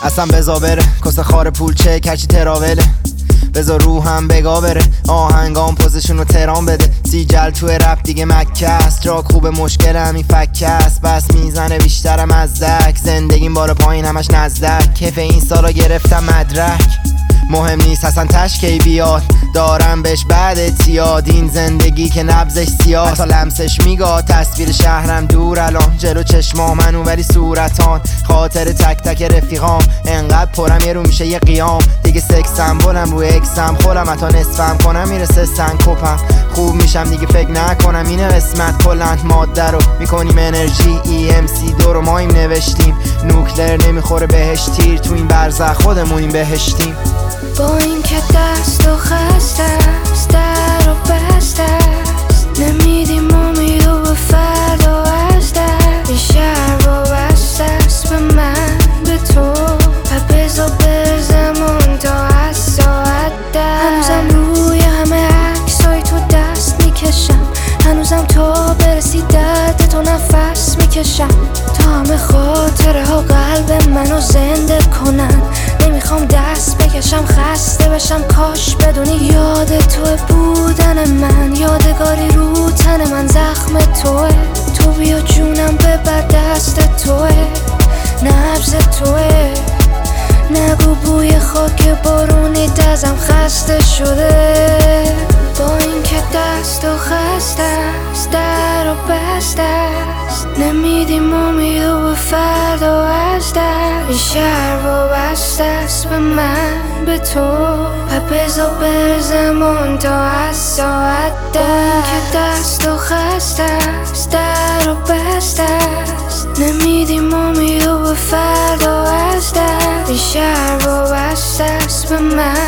اصلا بزا بره کسه خار پول چه کچی تراوله بزا روحم بگا بره آهنگام پوزشون رو ترام بده سیجل توی رپ دیگه مکه است جا خوب مشکل همین فکه است بس میزنه بیشترم از دک زندگیم بالا پایین همش نزدک کیف این سالا گرفتم مدرک مهم نیست حسن تشکی بیاد دارم بهش بعد اتیاد این زندگی که نبزش سیاه حتی لمسش میگاه تصویر شهرم دور الان جلو چشمام منو ولی صورتان خاطر تک تک رفیقام انقدر پرم یه رو میشه یه قیام دیگه سکسم بولم روی اکسم خولم حتی نصفم کنم میرسه سنکوپم خوب میشم دیگه فکر نکنم اینه قسمت کلند ماده رو میکنیم انرژی EMC2 رو ما این نوشتیم نوکلر نمیخوره بهش تیر تو این برزخ خودمونیم بهشتیم با این که دست و خسته است در و بسته است نمیدیم امید و به فردا از در این شهر وابسته است به من به تو و بزا برزمون تا از ساعت در هنوزم روی همه عکسای تو دست میکشم هنوزم تا برسی درد تو نفس میکشم تا همه خاطره ها قلب منو زنده کنن نمیخوام دست بکشم خسته بشم کاش بدونی یاد توه بودن من یادگاری رو تن من زخم توه تو بیا جونم ببر دست توه نبض توه نگو بوی خاک بارونی دزم خسته شده با این که دست و خسته است در و بسته است نمیدیم امید و به فردا از در این شهر وابسته است به من به تو و بزا برزمون تا از ساعت در این که دست و خسته است در و بسته است نمیدیم امید و به فردا از در این شهر وابسته است به من